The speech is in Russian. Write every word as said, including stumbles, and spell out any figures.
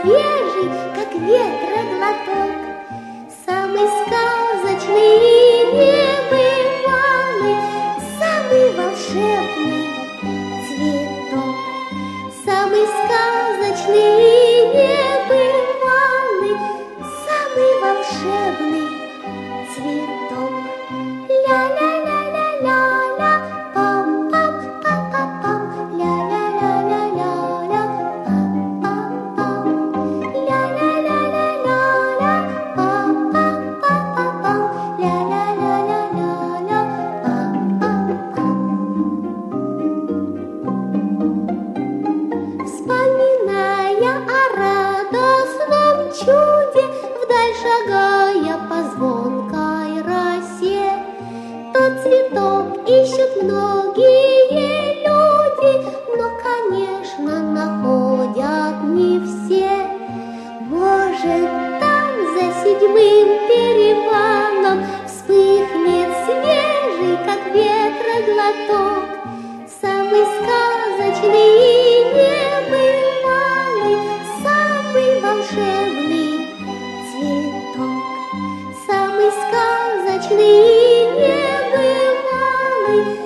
свежий, как ветроглоток, самый сказочный и небывалый, самый волшебный цветок, самый сказочный и небывалый, самый волшебный цветок. Ля-ля-ля-ля-ля-ля, пам-пам-пам-пам-пам, ля-ля-ля-ля-ля-ля, пам-пам-пам, ля-ля-ля-ля-ля-ля, пам-пам-пам-пам-пам, ля-ля-ля-ля-ля-ля, пам-пам-пам. Вспоминая о радостном чуде, вдаль шагая по звонкой росе, тот цветок ищут многие люди, но, конечно, находят не все. Может, там за седьмым перевалом вспыхнет свежий, как ветроглоток, самый сказочный и небывалый, самый волшебный цветок, самый сказочный и небывалый,